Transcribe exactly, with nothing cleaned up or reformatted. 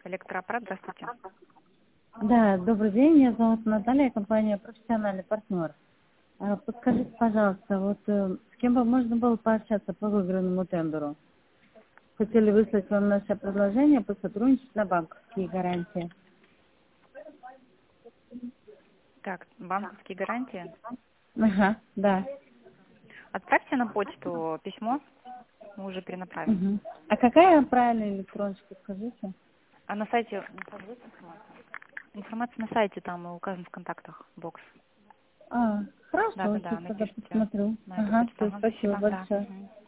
Электроаппарат, здравствуйте. Да, добрый день, меня зовут Наталья, компания «Профессиональный партнер». А, Подскажите, пожалуйста, вот э, с кем бы можно было пообщаться по выигранному тендеру? Хотели выслать вам наше предложение по сотрудничеству на банковские гарантии. Так, банковские гарантии. Ага, да. Отправьте на почту письмо, мы уже перенаправим. Мгм. А какая правильная электроночка, скажите? А на сайте информация? Информация на сайте, там указан в контактах бокс. А, Да, хорошо, да, сейчас да, тогда напишите посмотрю. на эту Ага, почту. все, Ага, спасибо спасибо, да. большое. Мгм.